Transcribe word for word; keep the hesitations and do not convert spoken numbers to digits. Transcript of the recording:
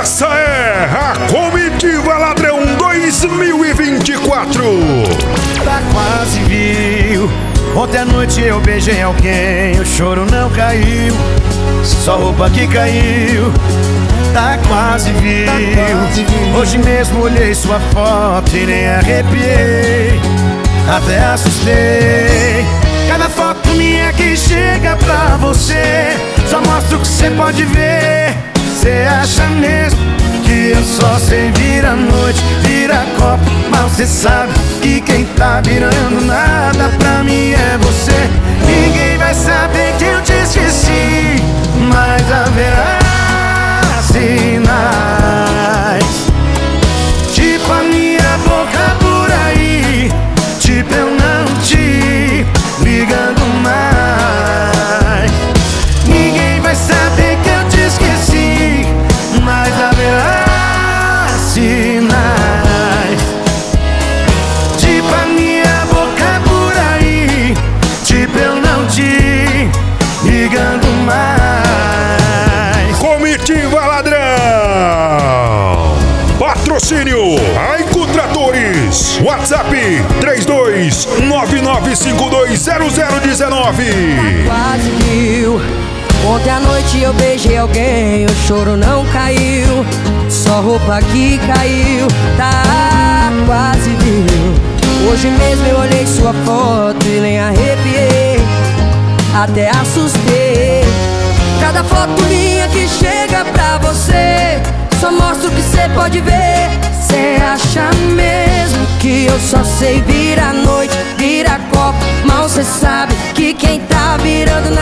Essa é a Comitiva Ladrão dois mil e vinte e quatro. Tá quase viu. Ontem à noite eu beijei alguém, o choro não caiu, só roupa que caiu. Tá quase viu. Hoje mesmo olhei sua foto e nem arrepiei, até assustei. Cada foto minha que chega pra você só mostra o que cê pode ver. Cê acha mesmo que eu só sei vir à noite, vira copo, mas cê sabe que quem tá virando nada pra mim é você. Ninguém vai saber que eu te esqueci, mas haverá sinais, tipo a minha boca por aí, tipo eu não te ligando mais. Ninguém vai saber que eu te esqueci, mas haverá sinais, tipo a minha boca por aí, tipo eu não te ligando mais. Comitiva Ladrão. Patrocínio Aico Tratores. WhatsApp três dois nove nove cinco dois zero zero um nove. Quase viu. Ontem à noite eu beijei alguém, o choro não caiu, só roupa que caiu. Tá quase viu. Hoje mesmo eu olhei sua foto e nem arrepiei, até assustei. Cada foto minha que chega pra você só mostra o que cê pode ver. Cê acha mesmo que eu só sei vir à noite, vira copo, mal cê sabe que quem tá virando